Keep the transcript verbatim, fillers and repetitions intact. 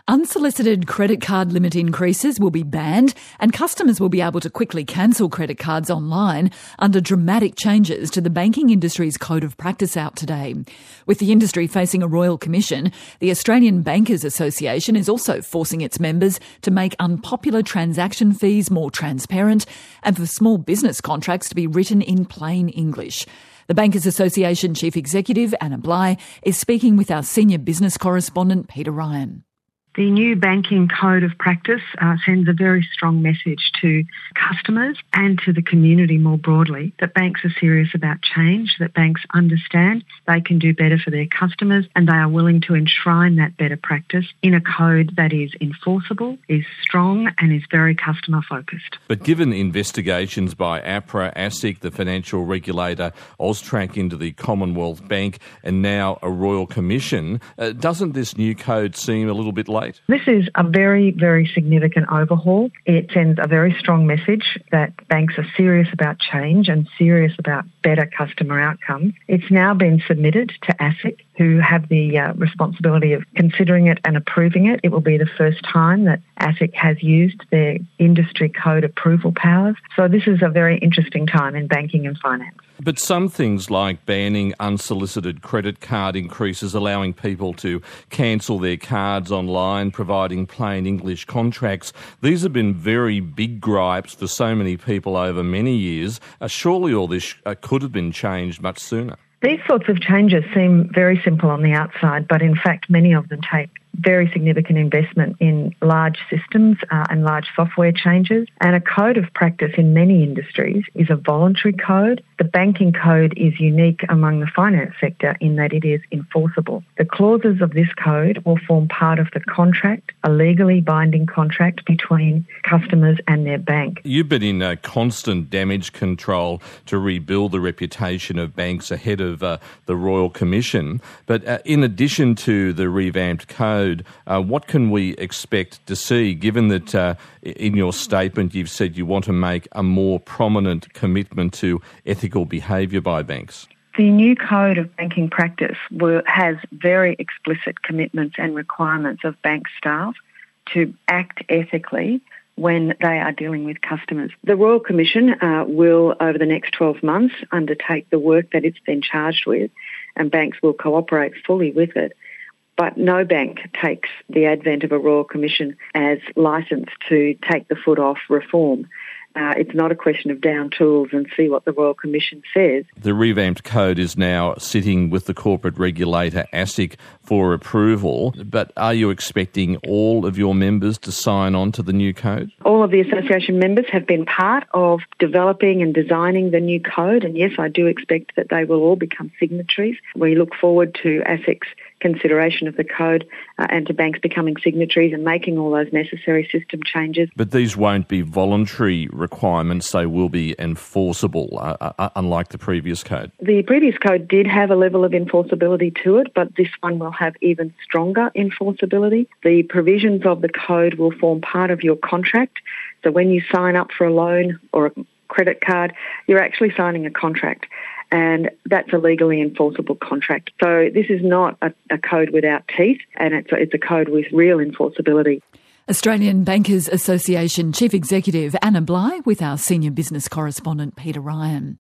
Unsolicited credit card limit increases will be banned and customers will be able to quickly cancel credit cards online under dramatic changes to the banking industry's code of practice out today. With the industry facing a royal commission, the Australian Bankers Association is also forcing its members to make unpopular transaction fees more transparent and for small business contracts to be written in plain English. The Bankers Association Chief Executive, Anna Bligh, is speaking with our senior business correspondent, Peter Ryan. The new banking code of practice uh, sends a very strong message to customers and to the community more broadly that banks are serious about change, that banks understand they can do better for their customers and they are willing to enshrine that better practice in a code that is enforceable, is strong and is very customer focused. But given investigations by APRA, ASIC, the financial regulator, AUSTRAC into the Commonwealth Bank and now a Royal Commission, uh, doesn't this new code seem a little bit late? This is a very, very significant overhaul. It sends a very strong message that banks are serious about change and serious about better customer outcomes. It's now been submitted to ASIC, who have the uh, responsibility of considering it and approving it. It will be the first time that ASIC has used their industry code approval powers. So this is a very interesting time in banking and finance. But some things like banning unsolicited credit card increases, allowing people to cancel their cards online, providing plain English contracts, these have been very big gripes for so many people over many years. Uh, surely all this uh, could have been changed much sooner. These sorts of changes seem very simple on the outside, but in fact many of them take very significant investment in large systems uh, and large software changes. And a code of practice in many industries is a voluntary code. The banking code is unique among the finance sector in that it is enforceable. The clauses of this code will form part of the contract, a legally binding contract between customers and their bank. You've been in uh, constant damage control to rebuild the reputation of banks ahead of uh, the Royal Commission. But uh, in addition to the revamped code, Uh, what can we expect to see, given that uh, in your statement you've said you want to make a more prominent commitment to ethical behaviour by banks? The new code of banking practice will, has very explicit commitments and requirements of bank staff to act ethically when they are dealing with customers. The Royal Commission uh, will, over the next twelve months, undertake the work that it's been charged with, and banks will cooperate fully with it. But no bank takes the advent of a Royal Commission as licence to take the foot off reform. Uh, it's not a question of down tools and see what the Royal Commission says. The revamped code is now sitting with the corporate regulator ASIC for approval, but are you expecting all of your members to sign on to the new code? All of the association members have been part of developing and designing the new code, and yes, I do expect that they will all become signatories. We look forward to ASIC's consideration of the code uh, and to banks becoming signatories and making all those necessary system changes. But these won't be voluntary requirements, they will be enforceable, uh, uh, unlike the previous code. The previous code did have a level of enforceability to it, but this one will have even stronger enforceability. The provisions of the code will form part of your contract. So when you sign up for a loan or a credit card, you're actually signing a contract. And that's a legally enforceable contract. So this is not a, a code without teeth, and it's a, it's a code with real enforceability. Australian Bankers Association Chief Executive Anna Bligh with our senior business correspondent Peter Ryan.